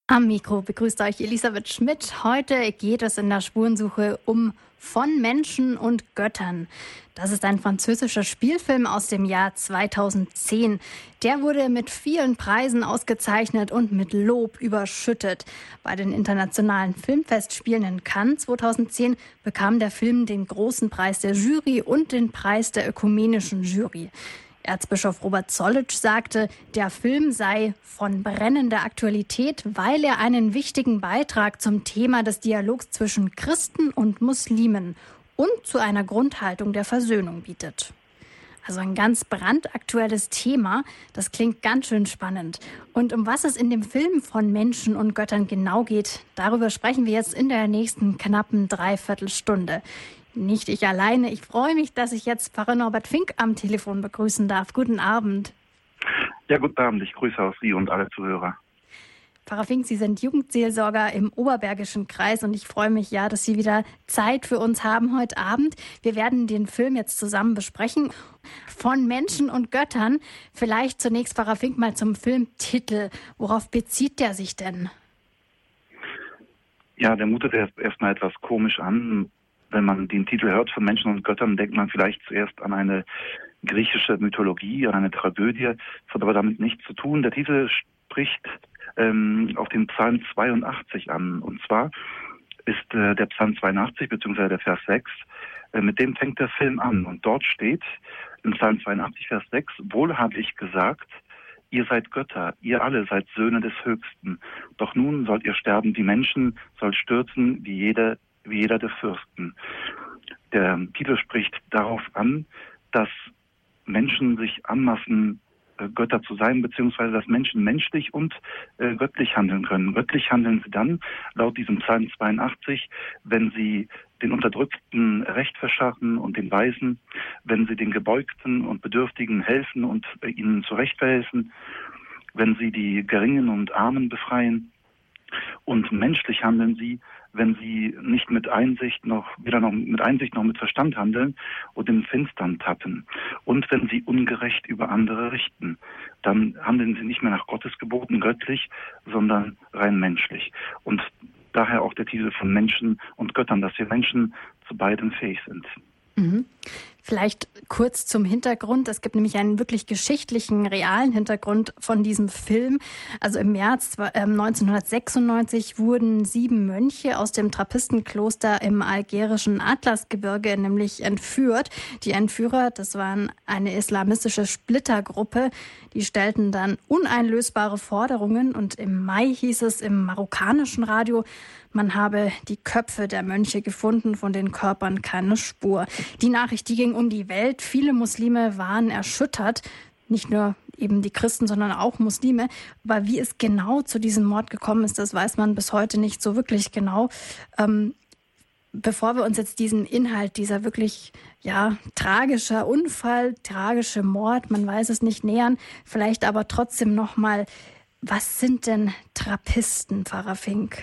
Am Mikro begrüßt euch Elisabeth Schmidt. Heute geht es in der Spurensuche um Von Menschen und Göttern. Das ist ein französischer Spielfilm aus dem Jahr 2010. Der wurde mit vielen Preisen ausgezeichnet und mit Lob überschüttet. Bei den internationalen Filmfestspielen in Cannes 2010 bekam der Film den großen Preis der Jury und den Preis der ökumenischen Jury. Erzbischof Robert Zollitsch sagte, der Film sei von brennender Aktualität, weil er einen wichtigen Beitrag zum Thema des Dialogs zwischen Christen und Muslimen und zu einer Grundhaltung der Versöhnung bietet. Also ein ganz brandaktuelles Thema, das klingt ganz schön spannend. Und um was es in dem Film Von Menschen und Göttern genau geht, darüber sprechen wir jetzt in der nächsten knappen Dreiviertelstunde. Nicht ich alleine. Ich freue mich, dass ich jetzt Pfarrer Norbert Fink am Telefon begrüßen darf. Guten Abend. Ja, guten Abend. Ich grüße auch Sie und alle Zuhörer. Pfarrer Fink, Sie sind Jugendseelsorger im Oberbergischen Kreis und ich freue mich ja, dass Sie wieder Zeit für uns haben heute Abend. Wir werden den Film jetzt zusammen besprechen. Von Menschen und Göttern. Vielleicht zunächst, Pfarrer Fink, mal zum Filmtitel. Worauf bezieht der sich denn? Ja, der mutet erstmal etwas komisch an. Wenn man den Titel hört von Menschen und Göttern, denkt man vielleicht zuerst an eine griechische Mythologie, an eine Tragödie. Das hat aber damit nichts zu tun. Der Titel spricht auf den Psalm 82 an. Und zwar ist der Psalm 82 bzw. der Vers 6, mit dem fängt der Film an. Und dort steht im Psalm 82, Vers 6, wohl habe ich gesagt, ihr seid Götter, ihr alle seid Söhne des Höchsten. Doch nun sollt ihr sterben, die Menschen soll stürzen, wie jeder der Fürsten. Der Titel spricht darauf an, dass Menschen sich anmaßen, Götter zu sein, beziehungsweise dass Menschen menschlich und göttlich handeln können. Göttlich handeln sie dann, laut diesem Psalm 82, wenn sie den Unterdrückten Recht verschaffen und den Weisen, wenn sie den Gebeugten und Bedürftigen helfen und ihnen zurechtverhelfen, wenn sie die Geringen und Armen befreien. Und menschlich handeln sie, wenn sie nicht mit Einsicht noch mit Verstand handeln und im Finstern tappen. Und wenn sie ungerecht über andere richten, dann handeln sie nicht mehr nach Gottes Geboten göttlich, sondern rein menschlich. Und daher auch der Titel von Menschen und Göttern, dass wir Menschen zu beidem fähig sind. Mhm. Vielleicht kurz zum Hintergrund. Es gibt nämlich einen wirklich geschichtlichen, realen Hintergrund von diesem Film. Also im März 1996 wurden 7 Mönche aus dem Trappistenkloster im algerischen Atlasgebirge nämlich entführt. Die Entführer, das waren eine islamistische Splittergruppe. Die stellten dann uneinlösbare Forderungen und im Mai hieß es im marokkanischen Radio, man habe die Köpfe der Mönche gefunden, von den Körpern keine Spur. Die Nachricht, die ging um die Welt. Viele Muslime waren erschüttert. Nicht nur eben die Christen, sondern auch Muslime. Aber wie es genau zu diesem Mord gekommen ist, das weiß man bis heute nicht so wirklich genau. Bevor wir uns jetzt diesen Inhalt, dieser wirklich tragischer Unfall, tragische Mord, man weiß es nicht, nähern, vielleicht aber trotzdem nochmal, was sind denn Trappisten, Pfarrer Fink?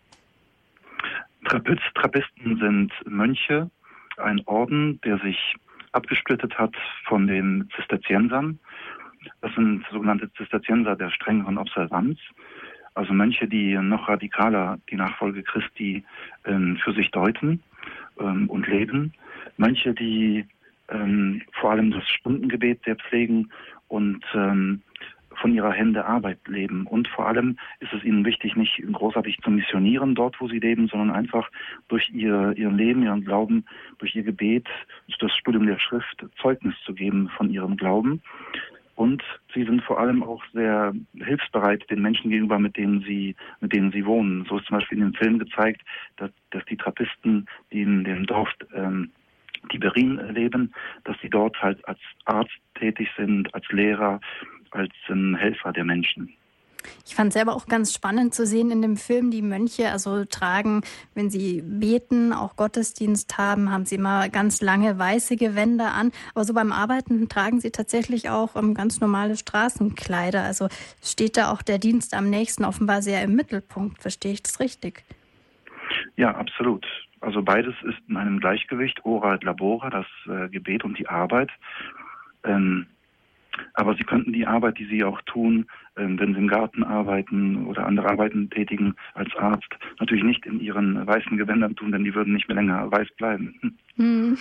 Trappisten sind Mönche, ein Orden, der sich abgesplittet hat von den Zisterziensern. Das sind sogenannte Zisterzienser der strengeren Observanz, also Mönche, die noch radikaler die Nachfolge Christi für sich deuten und leben. Mönche, die vor allem das Stundengebet sehr pflegen und von ihrer Hände Arbeit leben. Und vor allem ist es ihnen wichtig, nicht großartig zu missionieren dort, wo sie leben, sondern einfach durch ihr Leben, ihren Glauben, durch ihr Gebet, durch das Studium der Schrift Zeugnis zu geben von ihrem Glauben. Und sie sind vor allem auch sehr hilfsbereit den Menschen gegenüber, mit denen sie wohnen. So ist zum Beispiel in dem Film gezeigt, dass die Trappisten, die in dem Dorf Tiberin leben, dass sie dort halt als Arzt tätig sind, als Lehrer, als Helfer der Menschen. Ich fand es selber auch ganz spannend zu sehen in dem Film, die Mönche tragen, wenn sie beten, auch Gottesdienst haben sie immer ganz lange weiße Gewänder an. Aber so beim Arbeiten tragen sie tatsächlich auch ganz normale Straßenkleider. Also steht da auch der Dienst am nächsten offenbar sehr im Mittelpunkt. Verstehe ich das richtig? Ja, absolut. Also beides ist in einem Gleichgewicht, Ora et Labora, das Gebet und die Arbeit. Aber sie könnten die Arbeit, die sie auch tun, wenn sie im Garten arbeiten oder andere Arbeiten tätigen als Arzt, natürlich nicht in ihren weißen Gewändern tun, denn die würden nicht mehr länger weiß bleiben. Hm.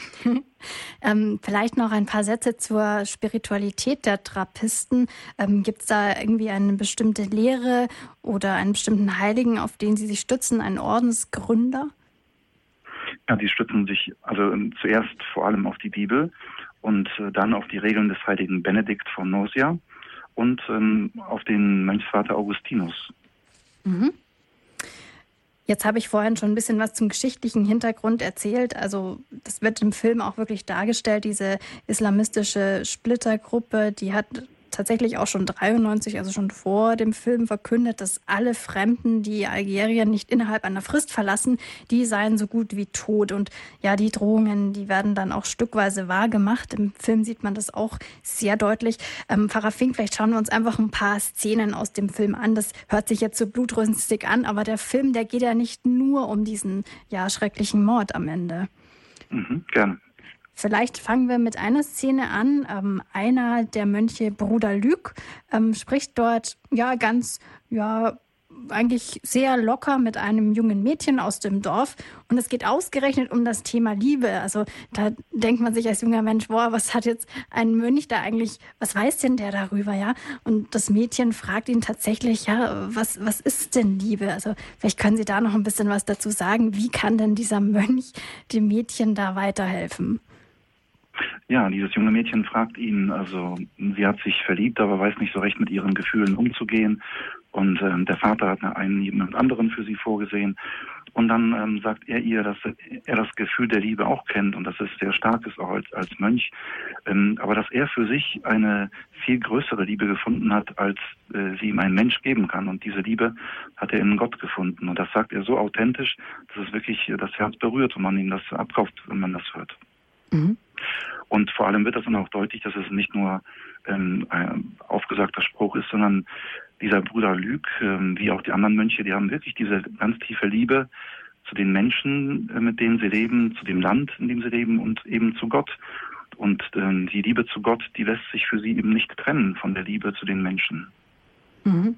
Vielleicht noch ein paar Sätze zur Spiritualität der Trappisten. Gibt es da irgendwie eine bestimmte Lehre oder einen bestimmten Heiligen, auf den Sie sich stützen, einen Ordensgründer? Ja, die stützen sich also zuerst vor allem auf die Bibel und dann auf die Regeln des heiligen Benedikt von Nursia und auf den Mönchsvater Augustinus. Mhm. Jetzt habe ich vorhin schon ein bisschen was zum geschichtlichen Hintergrund erzählt. Also das wird im Film auch wirklich dargestellt, diese islamistische Splittergruppe, die hat tatsächlich auch schon 93, also schon vor dem Film, verkündet, dass alle Fremden, die Algerien nicht innerhalb einer Frist verlassen, die seien so gut wie tot. Und ja, die Drohungen, die werden dann auch stückweise wahrgemacht. Im Film sieht man das auch sehr deutlich. Pfarrer Fink, vielleicht schauen wir uns einfach ein paar Szenen aus dem Film an. Das hört sich jetzt so blutrünstig an, aber der Film, der geht ja nicht nur um diesen schrecklichen Mord am Ende. Gerne. Vielleicht fangen wir mit einer Szene an. Einer der Mönche, Bruder Luc, spricht dort ganz, eigentlich sehr locker mit einem jungen Mädchen aus dem Dorf. Und es geht ausgerechnet um das Thema Liebe. Also da denkt man sich als junger Mensch, was hat jetzt ein Mönch da eigentlich, was weiß denn der darüber, ja? Und das Mädchen fragt ihn tatsächlich, was ist denn Liebe? Also vielleicht können Sie da noch ein bisschen was dazu sagen. Wie kann denn dieser Mönch dem Mädchen da weiterhelfen? Ja, dieses junge Mädchen fragt ihn, also sie hat sich verliebt, aber weiß nicht so recht mit ihren Gefühlen umzugehen. Und der Vater hat jemand anderen für sie vorgesehen. Und dann sagt er ihr, dass er das Gefühl der Liebe auch kennt und dass es sehr stark ist, auch als Mönch. Aber dass er für sich eine viel größere Liebe gefunden hat, als sie ihm ein Mensch geben kann. Und diese Liebe hat er in Gott gefunden. Und das sagt er so authentisch, dass es wirklich das Herz berührt und man ihm das abkauft, wenn man das hört. Mhm. Und vor allem wird das dann auch deutlich, dass es nicht nur ein aufgesagter Spruch ist, sondern dieser Bruder Luc, wie auch die anderen Mönche, die haben wirklich diese ganz tiefe Liebe zu den Menschen, mit denen sie leben, zu dem Land, in dem sie leben und eben zu Gott. Und die Liebe zu Gott, die lässt sich für sie eben nicht trennen von der Liebe zu den Menschen. Mhm.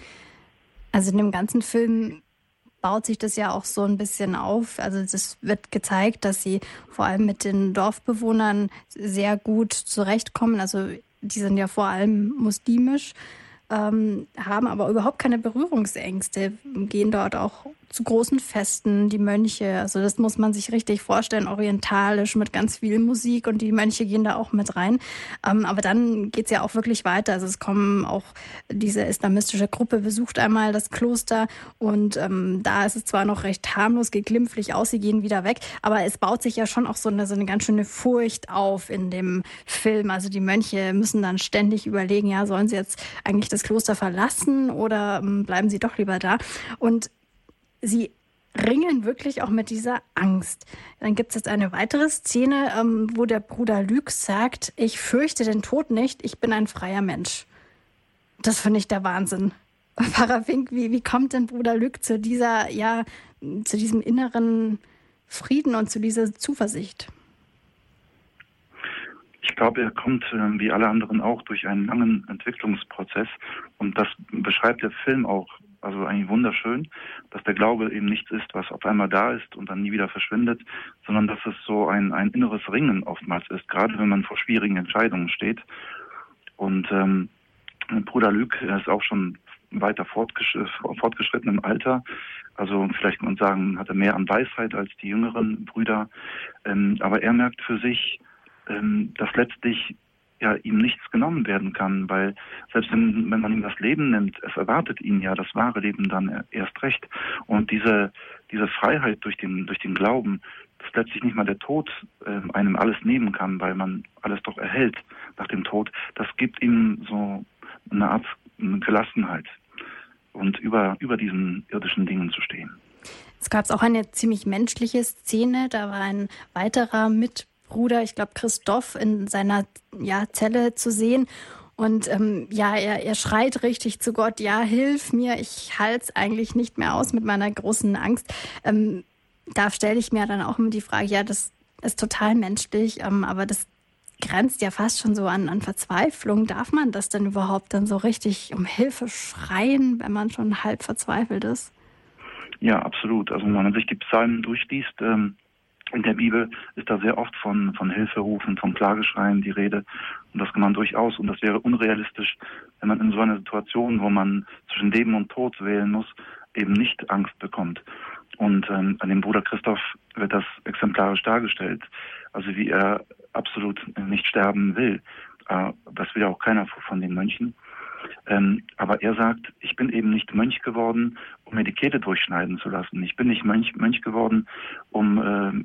Also in dem ganzen Film baut sich das ja auch so ein bisschen auf. Also es wird gezeigt, dass sie vor allem mit den Dorfbewohnern sehr gut zurechtkommen. Also die sind ja vor allem muslimisch, haben aber überhaupt keine Berührungsängste, gehen dort auch zu großen Festen, die Mönche. Also das muss man sich richtig vorstellen, orientalisch mit ganz viel Musik und die Mönche gehen da auch mit rein. Aber dann geht's ja auch wirklich weiter. Also es kommen auch, diese islamistische Gruppe besucht einmal das Kloster und da ist es zwar noch recht harmlos, geht glimpflich aus, sie gehen wieder weg, aber es baut sich ja schon auch so eine ganz schöne Furcht auf in dem Film. Also die Mönche müssen dann ständig überlegen, sollen sie jetzt eigentlich das Kloster verlassen oder bleiben sie doch lieber da? Und sie ringen wirklich auch mit dieser Angst. Dann gibt es jetzt eine weitere Szene, wo der Bruder Luc sagt, ich fürchte den Tod nicht, ich bin ein freier Mensch. Das finde ich der Wahnsinn. Pfarrer Fink, wie kommt denn Bruder Luc zu zu diesem inneren Frieden und zu dieser Zuversicht? Ich glaube, er kommt, wie alle anderen auch, durch einen langen Entwicklungsprozess. Und das beschreibt der Film auch, also eigentlich wunderschön, dass der Glaube eben nichts ist, was auf einmal da ist und dann nie wieder verschwindet, sondern dass es so ein inneres Ringen oftmals ist, gerade wenn man vor schwierigen Entscheidungen steht. Und Bruder Luc ist auch schon weiter fortgeschritten im Alter. Also vielleicht kann man sagen, hat er mehr an Weisheit als die jüngeren Brüder. Aber er merkt für sich, dass letztlich ihm nichts genommen werden kann, weil selbst wenn man ihm das Leben nimmt, es erwartet ihn ja das wahre Leben dann erst recht. Und diese Freiheit durch den Glauben, dass letztlich nicht mal der Tod einem alles nehmen kann, weil man alles doch erhält nach dem Tod, das gibt ihm so eine Art Gelassenheit und über diesen irdischen Dingen zu stehen. Es gab auch eine ziemlich menschliche Szene, da war ein weiterer Mitbruder, ich glaube Christoph, in seiner Zelle zu sehen. Und er schreit richtig zu Gott, hilf mir, ich halte es eigentlich nicht mehr aus mit meiner großen Angst. Da stelle ich mir dann auch immer die Frage, das ist total menschlich, aber das grenzt ja fast schon so an Verzweiflung. Darf man das denn überhaupt dann so richtig um Hilfe schreien, wenn man schon halb verzweifelt ist? Ja, absolut. Also wenn man sich die Psalmen durchliest, in der Bibel ist da sehr oft von Hilferufen, von Klageschreien die Rede. Und das kann man durchaus. Und das wäre unrealistisch, wenn man in so einer Situation, wo man zwischen Leben und Tod wählen muss, eben nicht Angst bekommt. Und an dem Bruder Christoph wird das exemplarisch dargestellt. Also wie er absolut nicht sterben will. Das will ja auch keiner von den Mönchen. Aber er sagt, ich bin eben nicht Mönch geworden, um mir die Kehle durchschneiden zu lassen. Ich bin nicht Mönch geworden, um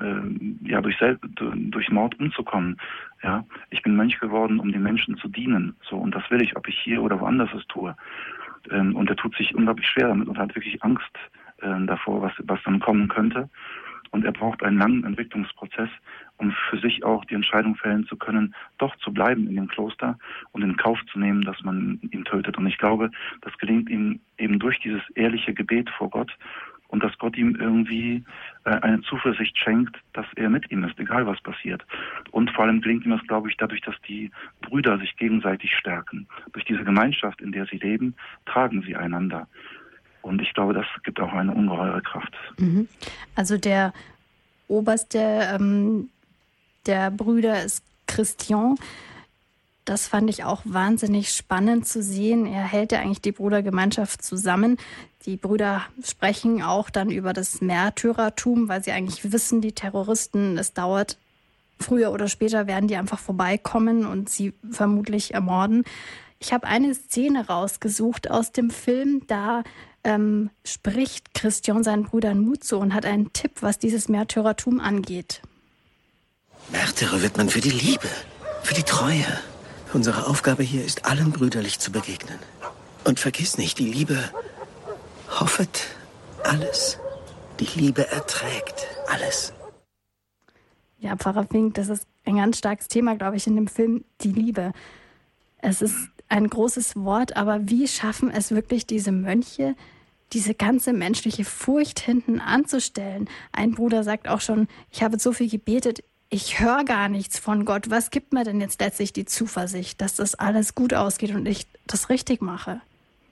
durch Mord umzukommen. Ja, ich bin Mönch geworden, um den Menschen zu dienen. So, und das will ich, ob ich hier oder woanders es tue. Und er tut sich unglaublich schwer damit und hat wirklich Angst davor, was dann kommen könnte. Und er braucht einen langen Entwicklungsprozess, um für sich auch die Entscheidung fällen zu können, doch zu bleiben in dem Kloster und in Kauf zu nehmen, dass man ihn tötet. Und ich glaube, das gelingt ihm eben durch dieses ehrliche Gebet vor Gott und dass Gott ihm irgendwie eine Zuversicht schenkt, dass er mit ihm ist, egal was passiert. Und vor allem gelingt ihm das, glaube ich, dadurch, dass die Brüder sich gegenseitig stärken. Durch diese Gemeinschaft, in der sie leben, tragen sie einander. Und ich glaube, das gibt auch eine ungeheure Kraft. Also der Oberste der Brüder ist Christian. Das fand ich auch wahnsinnig spannend zu sehen. Er hält ja eigentlich die Brudergemeinschaft zusammen. Die Brüder sprechen auch dann über das Märtyrertum, weil sie eigentlich wissen, die Terroristen, es dauert, früher oder später werden die einfach vorbeikommen und sie vermutlich ermorden. Ich habe eine Szene rausgesucht aus dem Film, da spricht Christian seinen Brüdern Mut zu und hat einen Tipp, was dieses Märtyrertum angeht. Märtyrer wird man für die Liebe, für die Treue. Unsere Aufgabe hier ist, allen brüderlich zu begegnen. Und vergiss nicht, die Liebe hoffet alles. Die Liebe erträgt alles. Ja, Pfarrer Fink, das ist ein ganz starkes Thema, glaube ich, in dem Film, die Liebe. Es ist ein großes Wort, aber wie schaffen es wirklich diese Mönche, diese ganze menschliche Furcht hinten anzustellen? Ein Bruder sagt auch schon, ich habe so viel gebetet, ich höre gar nichts von Gott. Was gibt mir denn jetzt letztlich die Zuversicht, dass das alles gut ausgeht und ich das richtig mache?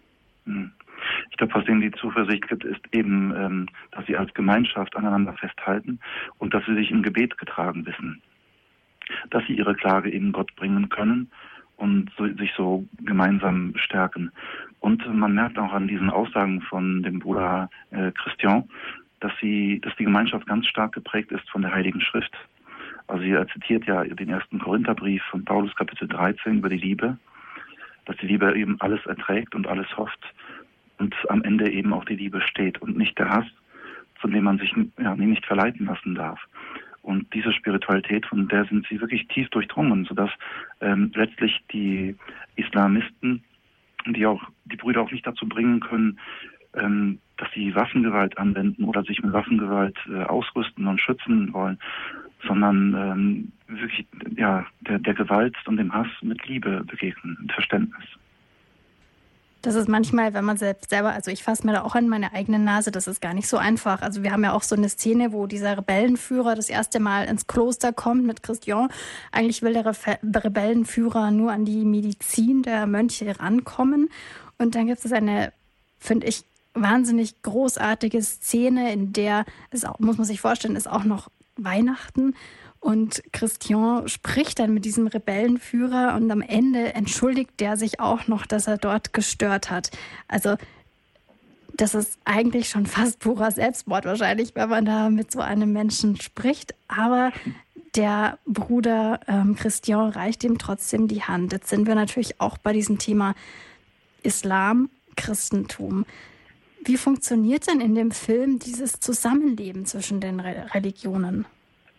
Ich glaube, was ihnen die Zuversicht gibt, ist eben, dass sie als Gemeinschaft aneinander festhalten und dass sie sich im Gebet getragen wissen. Dass sie ihre Klage eben Gott bringen können und sich so gemeinsam stärken. Und man merkt auch an diesen Aussagen von dem Bruder Christian, dass die Gemeinschaft ganz stark geprägt ist von der Heiligen Schrift. Also er zitiert ja den 1. Korintherbrief von Paulus Kapitel 13 über die Liebe, dass die Liebe eben alles erträgt und alles hofft und am Ende eben auch die Liebe steht und nicht der Hass, von dem man sich nicht verleiten lassen darf. Und diese Spiritualität, von der sind sie wirklich tief durchdrungen, sodass letztlich die Islamisten, die Brüder auch nicht dazu bringen können, dass sie Waffengewalt anwenden oder sich mit Waffengewalt ausrüsten und schützen wollen, sondern wirklich der Gewalt und dem Hass mit Liebe begegnen, mit Verständnis. Das ist manchmal, wenn man selber, also ich fasse mir da auch an meine eigene Nase, das ist gar nicht so einfach. Also wir haben ja auch so eine Szene, wo dieser Rebellenführer das erste Mal ins Kloster kommt mit Christian. Eigentlich will der Rebellenführer nur an die Medizin der Mönche rankommen. Und dann gibt es eine, finde ich, wahnsinnig großartige Szene, in der es auch, muss man sich vorstellen, ist auch noch Weihnachten. Und Christian spricht dann mit diesem Rebellenführer und am Ende entschuldigt der sich auch noch, dass er dort gestört hat. Also das ist eigentlich schon fast purer Selbstmord wahrscheinlich, wenn man da mit so einem Menschen spricht. Aber der Bruder Christian reicht ihm trotzdem die Hand. Jetzt sind wir natürlich auch bei diesem Thema Islam, Christentum. Wie funktioniert denn in dem Film dieses Zusammenleben zwischen den Religionen?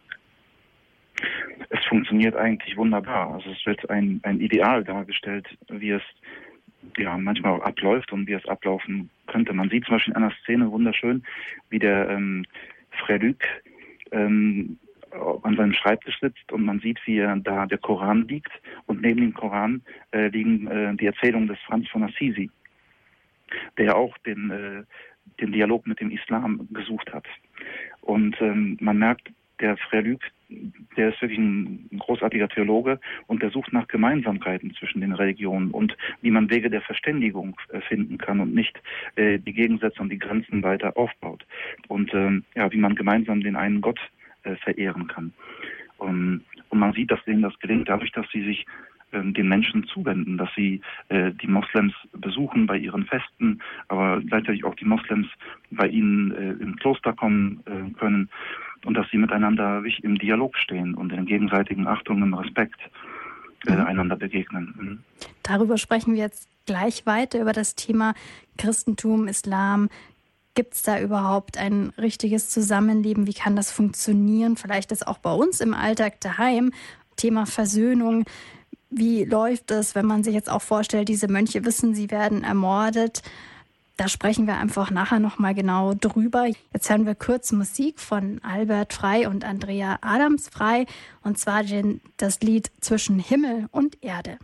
Es funktioniert eigentlich wunderbar. Also es wird ein Ideal dargestellt, wie es manchmal auch abläuft und wie es ablaufen könnte. Man sieht zum Beispiel in einer Szene wunderschön, wie der Frère Luc an seinem Schreibtisch sitzt und man sieht, wie da der Koran liegt und neben dem Koran liegen die Erzählungen des Franz von Assisi, der auch den Dialog mit dem Islam gesucht hat. Und man merkt, der Frère Luc, der ist wirklich ein großartiger Theologe und der sucht nach Gemeinsamkeiten zwischen den Religionen und wie man Wege der Verständigung finden kann und nicht die Gegensätze und die Grenzen weiter aufbaut. Und wie man gemeinsam den einen Gott verehren kann. Und man sieht, dass denen das gelingt, dadurch, dass sie sich den Menschen zuwenden, dass sie die Moslems besuchen bei ihren Festen, aber gleichzeitig auch die Moslems bei ihnen im Kloster kommen können und dass sie miteinander wirklich im Dialog stehen und in gegenseitigen Achtung und Respekt einander begegnen. Mhm. Darüber sprechen wir jetzt gleich weiter, über das Thema Christentum, Islam. Gibt es da überhaupt ein richtiges Zusammenleben? Wie kann das funktionieren? Vielleicht ist auch bei uns im Alltag daheim Thema Versöhnung. Wie läuft es, wenn man sich jetzt auch vorstellt, diese Mönche wissen, sie werden ermordet? Da sprechen wir einfach nachher nochmal genau drüber. Jetzt hören wir kurz Musik von Albert Frey und Andrea Adams Frey. Und zwar das Lied Zwischen Himmel und Erde.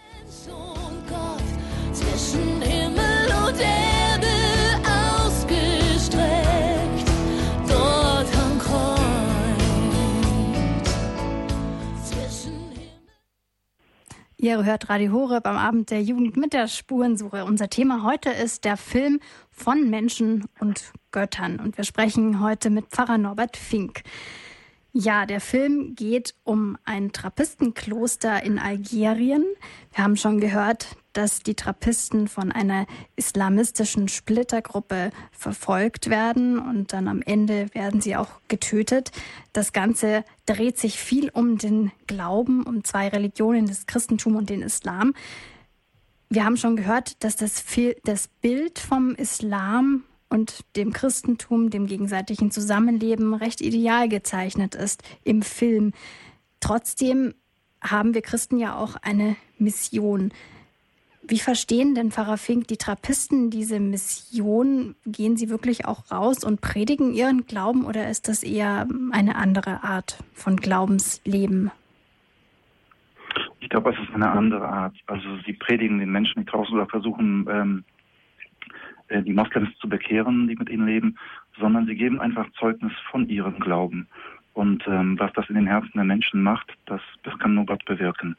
Zwischen Himmel und Erde ausgestreckt, dort am Kreuz. Ihr hört Radio Horeb am Abend der Jugend mit der Spurensuche. Unser Thema heute ist der Film von Menschen und Göttern. Und wir sprechen heute mit Pfarrer Norbert Fink. Ja, der Film geht um ein Trappistenkloster in Algerien. Wir haben schon gehört, dass die Trappisten von einer islamistischen Splittergruppe verfolgt werden und dann am Ende werden sie auch getötet. Das Ganze dreht sich viel um den Glauben, um zwei Religionen, das Christentum und den Islam. Wir haben schon gehört, dass das Bild vom Islam und dem Christentum, dem gegenseitigen Zusammenleben recht ideal gezeichnet ist im Film. Trotzdem haben wir Christen ja auch eine Mission. Wie verstehen denn Pfarrer Fink die Trappisten diese Mission? Gehen sie wirklich auch raus und predigen ihren Glauben oder ist das eher eine andere Art von Glaubensleben? Ich glaube, es ist eine andere Art. Also sie predigen den Menschen, die draußen oder versuchen, die Moslems zu bekehren, die mit ihnen leben, sondern sie geben einfach Zeugnis von ihrem Glauben. Und was das in den Herzen der Menschen macht, das kann nur Gott bewirken.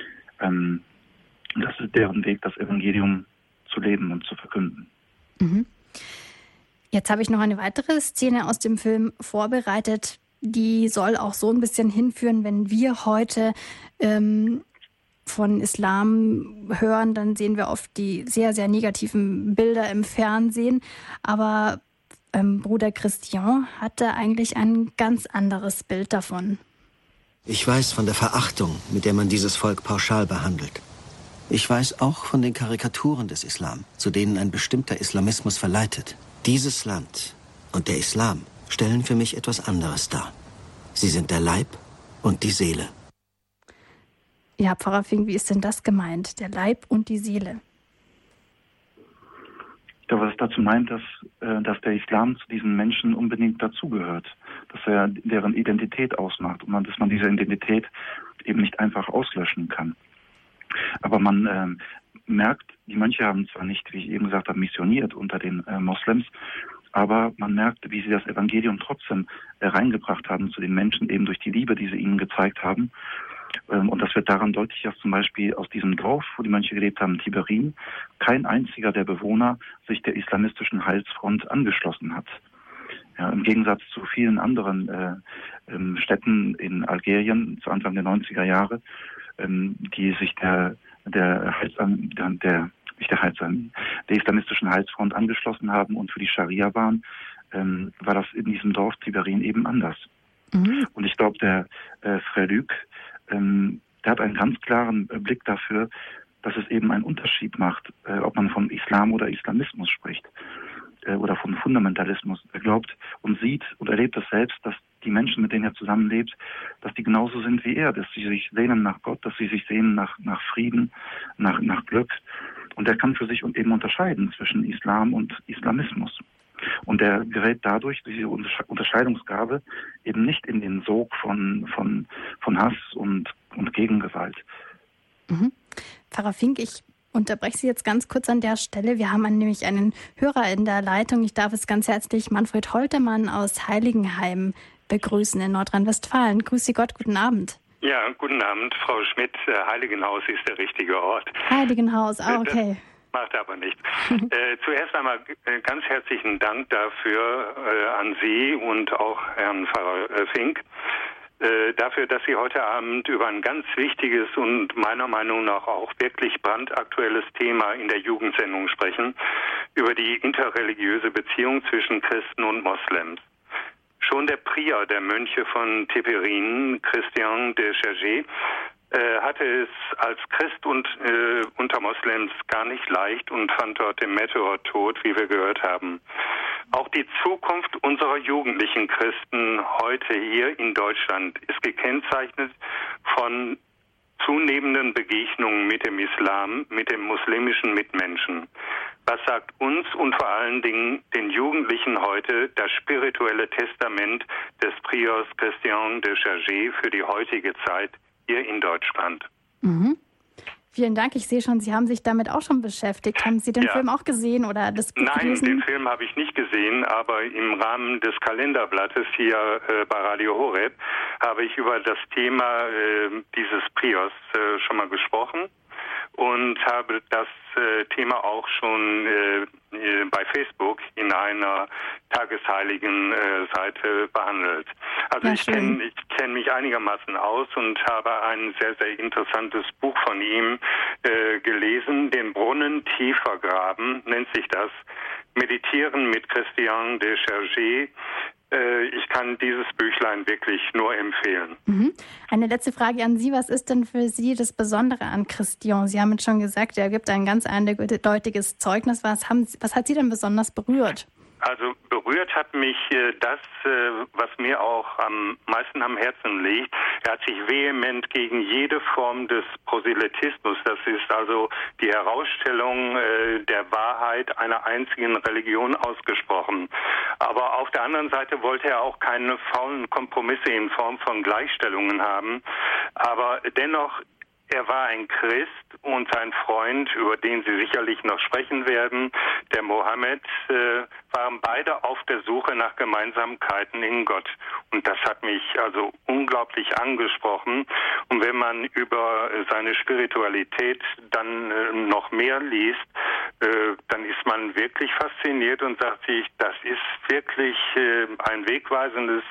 Das ist deren Weg, das Evangelium zu leben und zu verkünden. Mhm. Jetzt habe ich noch eine weitere Szene aus dem Film vorbereitet. Die soll auch so ein bisschen hinführen, wenn wir heute von Islam hören, dann sehen wir oft die sehr, sehr negativen Bilder im Fernsehen. Aber Bruder Christian hatte eigentlich ein ganz anderes Bild davon. Ich weiß von der Verachtung, mit der man dieses Volk pauschal behandelt. Ich weiß auch von den Karikaturen des Islam, zu denen ein bestimmter Islamismus verleitet. Dieses Land und der Islam stellen für mich etwas anderes dar. Sie sind der Leib und die Seele. Ja, Pfarrer Fink, wie ist denn das gemeint? Der Leib und die Seele? Ich glaube, was es dazu meint, dass der Islam zu diesen Menschen unbedingt dazugehört, dass er deren Identität ausmacht und dass man diese Identität eben nicht einfach auslöschen kann. Aber man merkt, die Mönche haben zwar nicht, wie ich eben gesagt habe, missioniert unter den Moslems, aber man merkt, wie sie das Evangelium trotzdem reingebracht haben zu den Menschen, eben durch die Liebe, die sie ihnen gezeigt haben. Und das wird daran deutlich, dass zum Beispiel aus diesem Dorf, wo die Mönche gelebt haben, Tiberin, kein einziger der Bewohner sich der islamistischen Heilsfront angeschlossen hat. Ja, im Gegensatz zu vielen anderen Städten in Algerien zu Anfang der 90er Jahre, die sich der islamistischen Heilsfront angeschlossen haben und für die Scharia waren, war das in diesem Dorf Tiberin eben anders. Mhm. Und ich glaube, der Frère Luc, der hat einen ganz klaren Blick dafür, dass es eben einen Unterschied macht, ob man von Islam oder Islamismus spricht oder von Fundamentalismus. Er glaubt und sieht und erlebt es selbst, dass die Menschen, mit denen er zusammenlebt, dass die genauso sind wie er, dass sie sich sehnen nach Gott, dass sie sich sehnen nach Frieden, nach Glück. Und er kann für sich eben unterscheiden zwischen Islam und Islamismus. Und er gerät dadurch, diese Unterscheidungsgabe, eben nicht in den Sog von Hass und Gegengewalt. Mhm. Pfarrer Fink, ich unterbreche Sie jetzt ganz kurz an der Stelle. Wir haben nämlich einen Hörer in der Leitung. Ich darf es ganz herzlich Manfred Holtermann aus Heiligenheim begrüßen in Nordrhein-Westfalen. Grüß Sie Gott, guten Abend. Ja, guten Abend, Frau Schmidt. Heiligenhaus ist der richtige Ort. Heiligenhaus, okay. Macht aber nichts. Zuerst einmal ganz herzlichen Dank dafür an Sie und auch Herrn Pfarrer Fink, dafür, dass Sie heute Abend über ein ganz wichtiges und meiner Meinung nach auch wirklich brandaktuelles Thema in der Jugendsendung sprechen, über die interreligiöse Beziehung zwischen Christen und Moslems. Schon der Prior der Mönche von Teperin, Christian de Chergé, hatte es als Christ und unter Moslems gar nicht leicht und fand dort den Meteortod, wie wir gehört haben. Auch die Zukunft unserer jugendlichen Christen heute hier in Deutschland ist gekennzeichnet von zunehmenden Begegnungen mit dem Islam, mit dem muslimischen Mitmenschen. Was sagt uns und vor allen Dingen den Jugendlichen heute das spirituelle Testament des Priors Christian de Chergé für die heutige Zeit hier in Deutschland? Mhm. Vielen Dank. Ich sehe schon, Sie haben sich damit auch schon beschäftigt. Haben Sie den Film auch gesehen oder das Buch gelesen? Nein, den Film habe ich nicht gesehen, aber im Rahmen des Kalenderblattes hier bei Radio Horeb habe ich über das Thema dieses Priors schon mal gesprochen und habe das Thema auch schon bei Facebook in einer tagesheiligen Seite behandelt. Also ja, ich kenn mich einigermaßen aus und habe ein sehr, sehr interessantes Buch von ihm gelesen. Den Brunnen tiefer graben nennt sich das. Meditieren mit Christian de Chergé. Ich kann dieses Büchlein wirklich nur empfehlen. Mhm. Eine letzte Frage an Sie. Was ist denn für Sie das Besondere an Christian? Sie haben es schon gesagt, er gibt ein ganz eindeutiges Zeugnis. Was hat Sie denn besonders berührt? Also berührt hat mich das, was mir auch am meisten am Herzen liegt. Er hat sich vehement gegen jede Form des Proselytismus, das ist also die Herausstellung der Wahrheit einer einzigen Religion, ausgesprochen. Aber auf der anderen Seite wollte er auch keine faulen Kompromisse in Form von Gleichstellungen haben. Aber dennoch, er war ein Christ und sein Freund, über den Sie sicherlich noch sprechen werden, der Mohammed, waren beide auf der Suche nach Gemeinsamkeiten in Gott. Und das hat mich also unglaublich angesprochen. Und wenn man über seine Spiritualität dann noch mehr liest, dann ist man wirklich fasziniert und sagt sich, das ist wirklich ein wegweisendes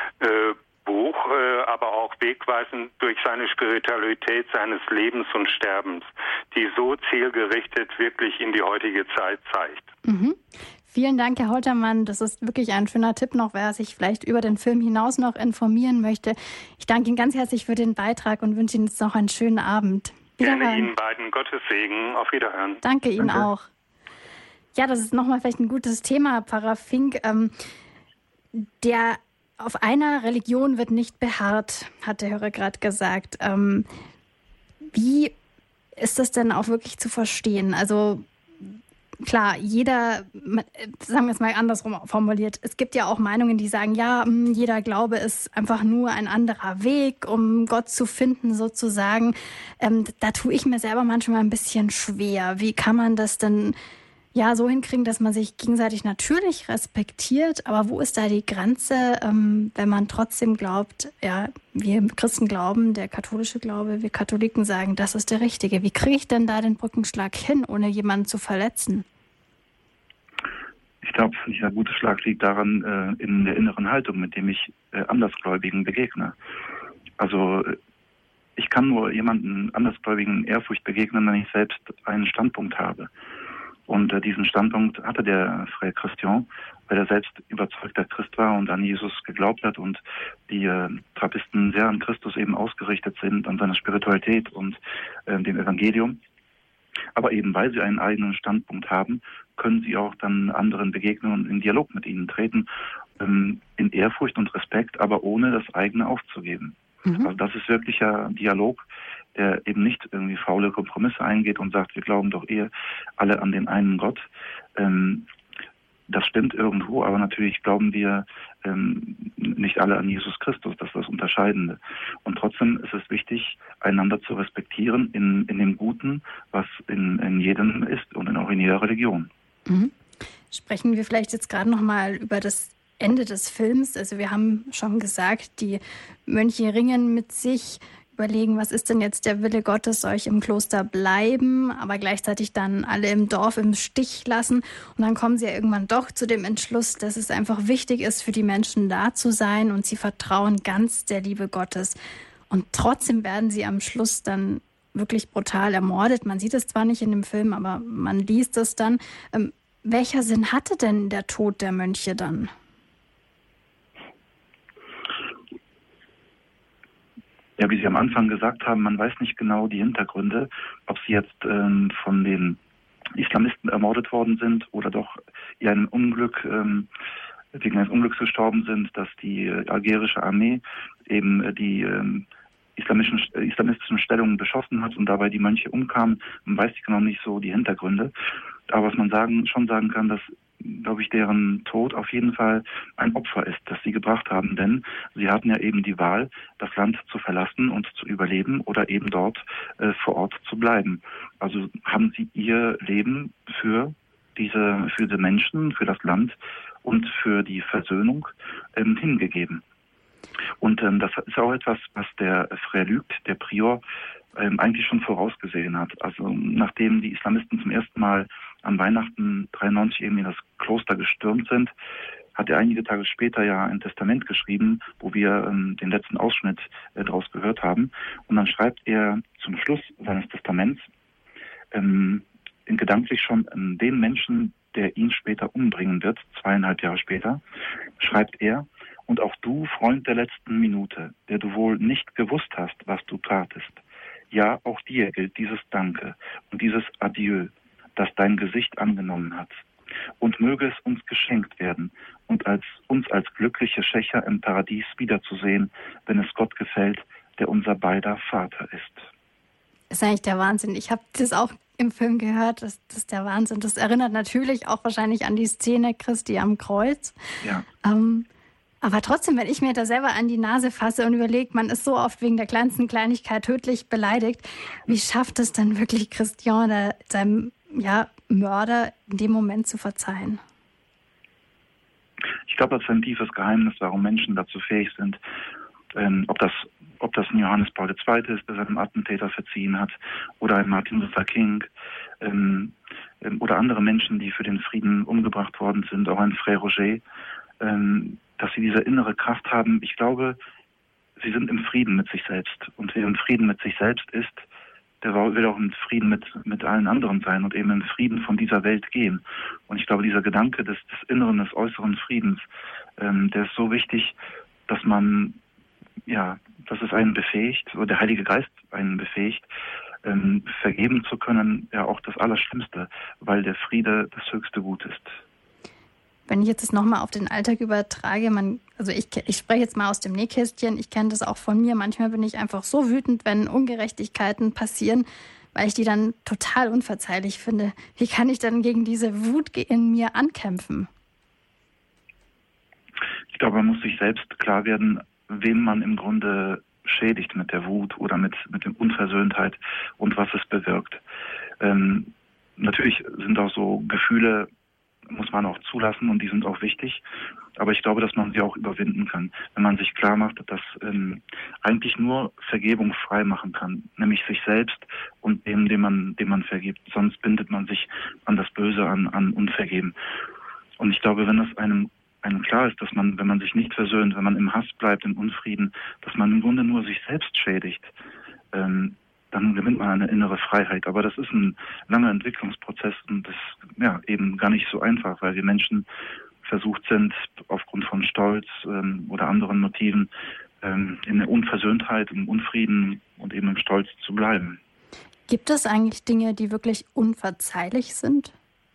Buch, aber auch wegweisend durch seine Spiritualität seines Lebens und Sterbens, die so zielgerichtet wirklich in die heutige Zeit zeigt. Mhm. Vielen Dank, Herr Holtermann. Das ist wirklich ein schöner Tipp noch, wer sich vielleicht über den Film hinaus noch informieren möchte. Ich danke Ihnen ganz herzlich für den Beitrag und wünsche Ihnen jetzt noch einen schönen Abend. Gerne Ihnen beiden. Gottes Segen. Auf Wiederhören. Danke Ihnen auch. Ja, das ist nochmal vielleicht ein gutes Thema, Pfarrer Fink. Der auf einer Religion wird nicht beharrt, hat der Hörer gerade gesagt. Wie ist das denn auch wirklich zu verstehen? Also klar, sagen wir es mal andersrum formuliert, es gibt ja auch Meinungen, die sagen, ja, jeder Glaube ist einfach nur ein anderer Weg, um Gott zu finden sozusagen. Da tue ich mir selber manchmal ein bisschen schwer. Wie kann man das denn so hinkriegen, dass man sich gegenseitig natürlich respektiert, aber wo ist da die Grenze, wenn man trotzdem glaubt, wir Christen glauben, der katholische Glaube, wir Katholiken sagen, das ist der Richtige. Wie kriege ich denn da den Brückenschlag hin, ohne jemanden zu verletzen? Ich glaube, dieser gute Schlag liegt daran, in der inneren Haltung, mit dem ich Andersgläubigen begegne. Also ich kann nur jemanden Andersgläubigen Ehrfurcht begegnen, wenn ich selbst einen Standpunkt habe. Und diesen Standpunkt hatte der Frère Christian, weil er selbst überzeugter Christ war und an Jesus geglaubt hat und die Trappisten sehr an Christus eben ausgerichtet sind, an seiner Spiritualität und dem Evangelium. Aber eben weil sie einen eigenen Standpunkt haben, können sie auch dann anderen begegnen und in Dialog mit ihnen treten, in Ehrfurcht und Respekt, aber ohne das eigene aufzugeben. Mhm. Also das ist wirklicher Dialog, der eben nicht irgendwie faule Kompromisse eingeht und sagt, wir glauben doch alle an den einen Gott. Das stimmt irgendwo, aber natürlich glauben wir nicht alle an Jesus Christus. Das ist das Unterscheidende. Und trotzdem ist es wichtig, einander zu respektieren in dem Guten, was in jedem ist und auch in jeder Religion. Mhm. Sprechen wir vielleicht jetzt gerade noch mal über das Ende des Films. Also wir haben schon gesagt, die Mönche ringen mit sich, überlegen, was ist denn jetzt der Wille Gottes, soll ich im Kloster bleiben, aber gleichzeitig dann alle im Dorf im Stich lassen. Und dann kommen sie ja irgendwann doch zu dem Entschluss, dass es einfach wichtig ist, für die Menschen da zu sein, und sie vertrauen ganz der Liebe Gottes. Und trotzdem werden sie am Schluss dann wirklich brutal ermordet. Man sieht es zwar nicht in dem Film, aber man liest es dann. Welcher Sinn hatte denn der Tod der Mönche dann? Ja, wie Sie am Anfang gesagt haben, man weiß nicht genau die Hintergründe, ob sie jetzt von den Islamisten ermordet worden sind oder doch wegen eines Unglücks gestorben sind, dass die algerische Armee eben die islamistischen Stellungen beschossen hat und dabei die Mönche umkamen. Man weiß genau nicht so die Hintergründe. Aber was man schon sagen kann, dass, glaube ich, deren Tod auf jeden Fall ein Opfer ist, das sie gebracht haben. Denn sie hatten ja eben die Wahl, das Land zu verlassen und zu überleben oder eben dort vor Ort zu bleiben. Also haben sie ihr Leben für diese Menschen, für das Land und für die Versöhnung hingegeben. Und das ist auch etwas, was der Frère Luc, der Prior, eigentlich schon vorausgesehen hat. Also nachdem die Islamisten zum ersten Mal an Weihnachten 93 eben in das Kloster gestürmt sind, hat er einige Tage später ja ein Testament geschrieben, wo wir den letzten Ausschnitt daraus gehört haben. Und dann schreibt er zum Schluss seines Testaments gedanklich schon den Menschen, der ihn später umbringen wird, 2,5 Jahre später, schreibt er: Und auch du, Freund der letzten Minute, der du wohl nicht gewusst hast, was du tatest, ja, auch dir gilt dieses Danke und dieses Adieu, das dein Gesicht angenommen hat. Und möge es uns geschenkt werden und uns als glückliche Schächer im Paradies wiederzusehen, wenn es Gott gefällt, der unser beider Vater ist. Das ist eigentlich der Wahnsinn. Ich habe das auch im Film gehört. Das ist der Wahnsinn. Das erinnert natürlich auch wahrscheinlich an die Szene Christi am Kreuz. Ja. Aber trotzdem, wenn ich mir da selber an die Nase fasse und überlege, man ist so oft wegen der kleinsten Kleinigkeit tödlich beleidigt, wie schafft es dann wirklich Christian, seinem Mörder in dem Moment zu verzeihen? Ich glaube, das ist ein tiefes Geheimnis, warum Menschen dazu fähig sind. Ob das ein Johannes Paul II. Ist, der seinem Attentäter verziehen hat, oder ein Martin Luther King, oder andere Menschen, die für den Frieden umgebracht worden sind, auch ein Frère Roger, dass sie diese innere Kraft haben. Ich glaube, sie sind im Frieden mit sich selbst. Und wer im Frieden mit sich selbst ist, der will auch im Frieden mit allen anderen sein und eben im Frieden von dieser Welt gehen. Und ich glaube, dieser Gedanke des inneren, des äußeren Friedens, der ist so wichtig, dass es einen befähigt, oder der Heilige Geist einen befähigt, vergeben zu können, ja auch das Allerschlimmste, weil der Friede das höchste Gut ist. Wenn ich jetzt das nochmal auf den Alltag übertrage, ich spreche jetzt mal aus dem Nähkästchen, ich kenne das auch von mir, manchmal bin ich einfach so wütend, wenn Ungerechtigkeiten passieren, weil ich die dann total unverzeihlich finde. Wie kann ich dann gegen diese Wut in mir ankämpfen? Ich glaube, man muss sich selbst klar werden, wem man im Grunde schädigt mit der Wut oder mit der Unversöhntheit und was es bewirkt. Natürlich sind auch so Gefühle, muss man auch zulassen, und die sind auch wichtig. Aber ich glaube, dass man sie auch überwinden kann, wenn man sich klar macht, dass eigentlich nur Vergebung frei machen kann, nämlich sich selbst und dem man vergibt. Sonst bindet man sich an das Böse, an Unvergeben. Und ich glaube, wenn das einem klar ist, dass man, wenn man sich nicht versöhnt, wenn man im Hass bleibt, im Unfrieden, dass man im Grunde nur sich selbst schädigt, dann gewinnt man eine innere Freiheit. Aber das ist ein langer Entwicklungsprozess und das ist eben gar nicht so einfach, weil wir Menschen versucht sind, aufgrund von Stolz oder anderen Motiven in der Unversöhntheit, im Unfrieden und eben im Stolz zu bleiben. Gibt es eigentlich Dinge, die wirklich unverzeihlich sind?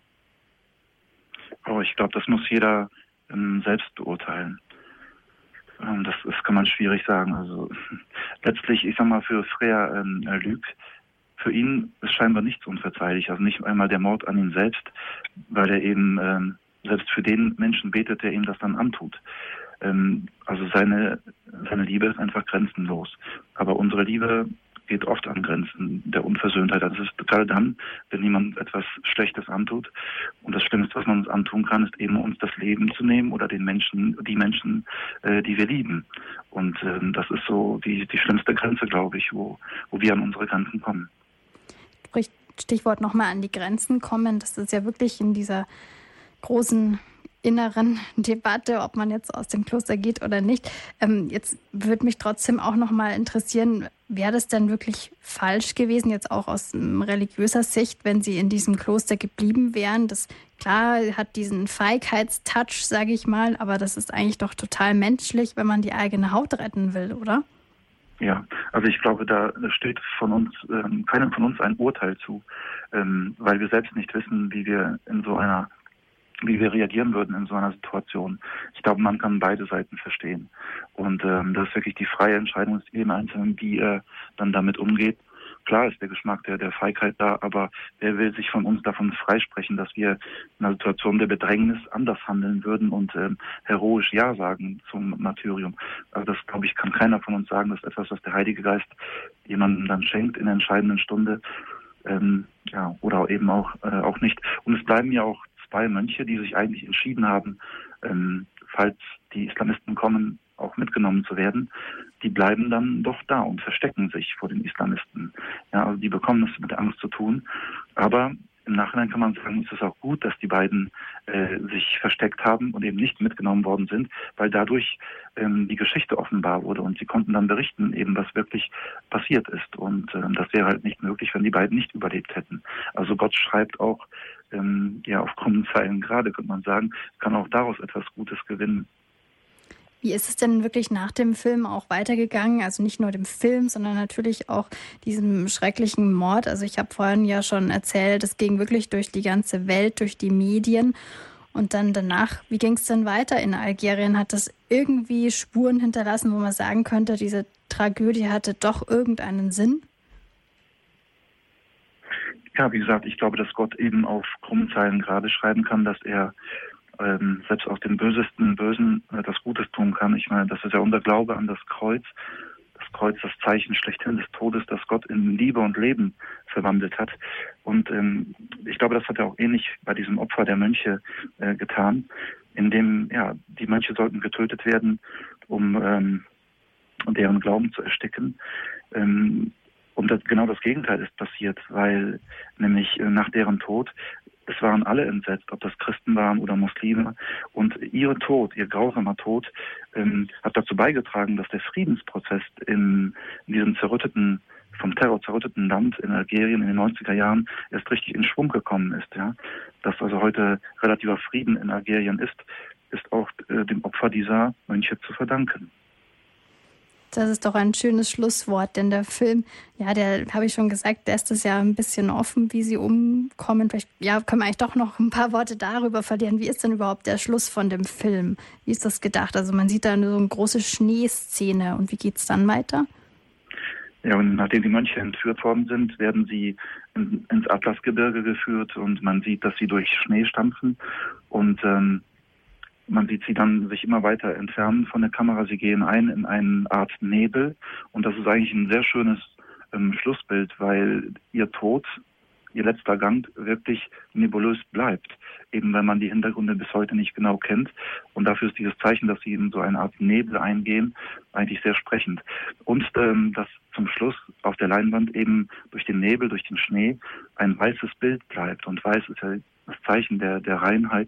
Aber ich glaube, das muss jeder selbst beurteilen. Das kann man schwierig sagen. Also letztlich, ich sag mal, für Frère Luc, für ihn ist scheinbar nichts unverzeihlich. Also nicht einmal der Mord an ihn selbst, weil er eben selbst für den Menschen betet, der ihm das dann antut. Also seine Liebe ist einfach grenzenlos. Aber unsere Liebe geht oft an Grenzen der Unversöhntheit. Das ist gerade dann, wenn jemand etwas Schlechtes antut. Und das Schlimmste, was man uns antun kann, ist eben uns das Leben zu nehmen oder die Menschen, die wir lieben. Und das ist so die schlimmste Grenze, glaube ich, wo wir an unsere Grenzen kommen. Stichwort nochmal an die Grenzen kommen. Das ist ja wirklich in dieser großen inneren Debatte, ob man jetzt aus dem Kloster geht oder nicht. Jetzt würde mich trotzdem auch noch mal interessieren, wäre das denn wirklich falsch gewesen, jetzt auch aus religiöser Sicht, wenn Sie in diesem Kloster geblieben wären? Das, klar, hat diesen Feigheitstouch, sage ich mal, aber das ist eigentlich doch total menschlich, wenn man die eigene Haut retten will, oder? Ja, also ich glaube, da steht von uns, keinem von uns ein Urteil zu, weil wir selbst nicht wissen, wie wir reagieren würden in so einer Situation. Ich glaube, man kann beide Seiten verstehen. Und das ist wirklich die freie Entscheidung des jedem Einzelnen, wie er dann damit umgeht. Klar ist der Geschmack der Feigheit da, aber wer will sich von uns davon freisprechen, dass wir in einer Situation der Bedrängnis anders handeln würden und heroisch Ja sagen zum Martyrium. Also das, glaube ich, kann keiner von uns sagen. Das ist etwas, was der Heilige Geist jemandem dann schenkt in der entscheidenden Stunde. Oder eben auch nicht. Und es bleiben ja auch 2 Mönche, die sich eigentlich entschieden haben, falls die Islamisten kommen, auch mitgenommen zu werden. Die bleiben dann doch da und verstecken sich vor den Islamisten. Ja, also die bekommen es mit der Angst zu tun. Aber im Nachhinein kann man sagen, es ist auch gut, dass die beiden sich versteckt haben und eben nicht mitgenommen worden sind, weil dadurch die Geschichte offenbar wurde und sie konnten dann berichten, eben was wirklich passiert ist. Und das wäre halt nicht möglich, wenn die beiden nicht überlebt hätten. Also Gott schreibt auch auf krummen Zeilen gerade, könnte man sagen, kann auch daraus etwas Gutes gewinnen. Wie ist es denn wirklich nach dem Film auch weitergegangen? Also nicht nur dem Film, sondern natürlich auch diesem schrecklichen Mord. Also ich habe vorhin ja schon erzählt, es ging wirklich durch die ganze Welt, durch die Medien. Und dann danach, wie ging es denn weiter in Algerien? Hat das irgendwie Spuren hinterlassen, wo man sagen könnte, diese Tragödie hatte doch irgendeinen Sinn? Ja, wie gesagt, ich glaube, dass Gott eben auf krummen Zeilen gerade schreiben kann, dass er selbst aus dem bösesten Bösen etwas Gutes tun kann. Ich meine, das ist ja unser Glaube an das Kreuz. Das Kreuz, das Zeichen schlechthin des Todes, das Gott in Liebe und Leben verwandelt hat. Und ich glaube, das hat er auch ähnlich bei diesem Opfer der Mönche getan, indem die Mönche sollten getötet werden, um deren Glauben zu ersticken. Und genau das Gegenteil ist passiert, weil nämlich nach deren Tod, es waren alle entsetzt, ob das Christen waren oder Muslime. Und ihr grausamer Tod, hat dazu beigetragen, dass der Friedensprozess in diesem vom Terror zerrütteten Land in Algerien in den 90er Jahren erst richtig in Schwung gekommen ist. Ja? Dass also heute relativer Frieden in Algerien ist auch dem Opfer dieser Mönche zu verdanken. Das ist doch ein schönes Schlusswort, denn der Film, der, habe ich schon gesagt, lässt es ja ein bisschen offen, wie sie umkommen. Vielleicht, können wir eigentlich doch noch ein paar Worte darüber verlieren. Wie ist denn überhaupt der Schluss von dem Film? Wie ist das gedacht? Also man sieht da so eine große Schneeszene und wie geht es dann weiter? Ja, und nachdem die Mönche entführt worden sind, werden sie ins Atlasgebirge geführt und man sieht, dass sie durch Schnee stampfen und man sieht sie dann sich immer weiter entfernen von der Kamera. Sie gehen in eine Art Nebel. Und das ist eigentlich ein sehr schönes Schlussbild, weil ihr Tod, ihr letzter Gang wirklich nebulös bleibt. Eben weil man die Hintergründe bis heute nicht genau kennt. Und dafür ist dieses Zeichen, dass sie in so eine Art Nebel eingehen, eigentlich sehr sprechend. Und dass zum Schluss auf der Leinwand eben durch den Nebel, durch den Schnee ein weißes Bild bleibt. Und weiß ist ja das Zeichen der Reinheit,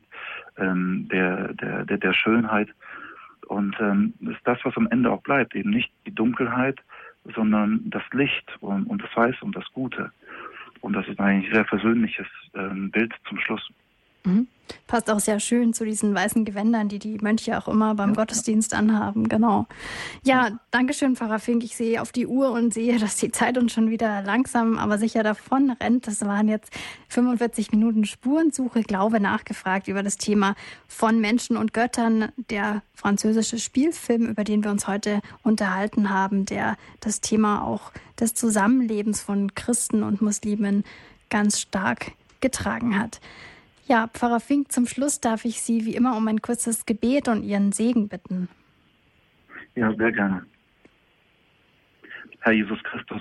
der Schönheit. Und ist das, was am Ende auch bleibt, eben nicht die Dunkelheit, sondern das Licht und das Weiße und das Gute. Und das ist eigentlich ein sehr versöhnliches Bild zum Schluss. Mhm. Passt auch sehr schön zu diesen weißen Gewändern, die Mönche auch immer beim Gottesdienst anhaben. Genau. Ja, danke schön, Pfarrer Fink. Ich sehe auf die Uhr und sehe, dass die Zeit uns schon wieder langsam, aber sicher davon rennt. Das waren jetzt 45 Minuten Spurensuche, Glaube nachgefragt über das Thema von Menschen und Göttern, der französische Spielfilm, über den wir uns heute unterhalten haben, der das Thema auch des Zusammenlebens von Christen und Muslimen ganz stark getragen hat. Ja, Pfarrer Fink, zum Schluss darf ich Sie wie immer um ein kurzes Gebet und Ihren Segen bitten. Ja, sehr gerne. Herr Jesus Christus,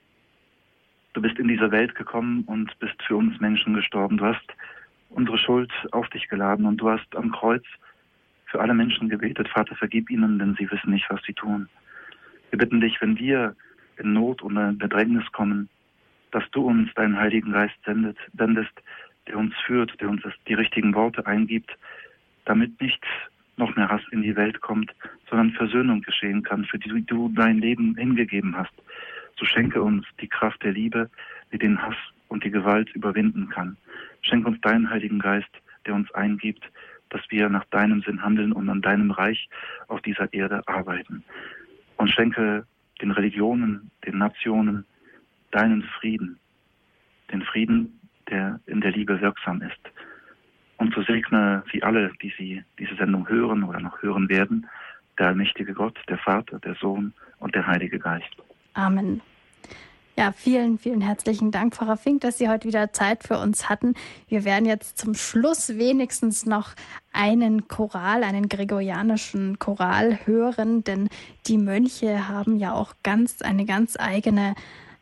du bist in diese Welt gekommen und bist für uns Menschen gestorben. Du hast unsere Schuld auf dich geladen und du hast am Kreuz für alle Menschen gebetet. Vater, vergib ihnen, denn sie wissen nicht, was sie tun. Wir bitten dich, wenn wir in Not oder in Bedrängnis kommen, dass du uns deinen Heiligen Geist sendest, der uns führt, der uns die richtigen Worte eingibt, damit nichts noch mehr Hass in die Welt kommt, sondern Versöhnung geschehen kann, für die du dein Leben hingegeben hast. So schenke uns die Kraft der Liebe, die den Hass und die Gewalt überwinden kann. Schenke uns deinen Heiligen Geist, der uns eingibt, dass wir nach deinem Sinn handeln und an deinem Reich auf dieser Erde arbeiten. Und schenke den Religionen, den Nationen deinen Frieden, den Frieden, der in der Liebe wirksam ist. Und so segne sie alle, die diese Sendung hören oder noch hören werden, der allmächtige Gott, der Vater, der Sohn und der Heilige Geist. Amen. Ja, vielen, vielen herzlichen Dank, Pfarrer Fink, dass Sie heute wieder Zeit für uns hatten. Wir werden jetzt zum Schluss wenigstens noch einen Choral, einen gregorianischen Choral hören, denn die Mönche haben ja auch eine ganz eigene,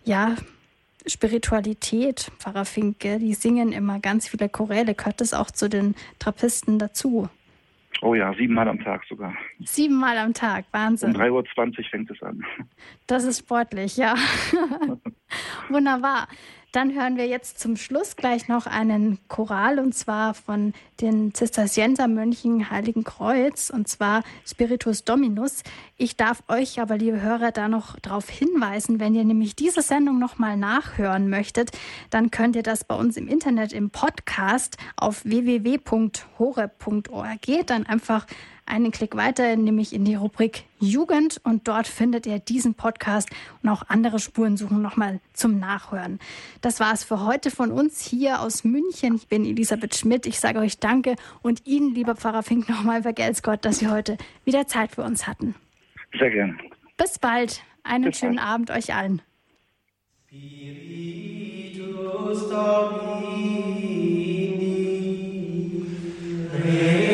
Spiritualität, Pfarrer Finke. Die singen immer ganz viele Choräle. Gehört das auch zu den Trappisten dazu? Oh ja, 7-mal am Tag sogar. 7-mal am Tag, Wahnsinn. Um 3:20 Uhr fängt es an. Das ist sportlich, ja. Wunderbar. Dann hören wir jetzt zum Schluss gleich noch einen Choral, und zwar von den Zisterziensermönchen Heiligen Kreuz, und zwar Spiritus Dominus. Ich darf euch aber, liebe Hörer, da noch darauf hinweisen, wenn ihr nämlich diese Sendung nochmal nachhören möchtet, dann könnt ihr das bei uns im Internet im Podcast auf www.horeb.org, dann einfach einen Klick weiter, nämlich in die Rubrik Jugend, und dort findet ihr diesen Podcast und auch andere Spurensuchen nochmal zum Nachhören. Das war es für heute von uns hier aus München. Ich bin Elisabeth Schmidt. Ich sage euch Danke und Ihnen, lieber Pfarrer Fink, nochmal vergelt's Gott, dass Sie heute wieder Zeit für uns hatten. Sehr gerne. Bis bald. Einen schönen Abend euch allen. Spiritus Domini,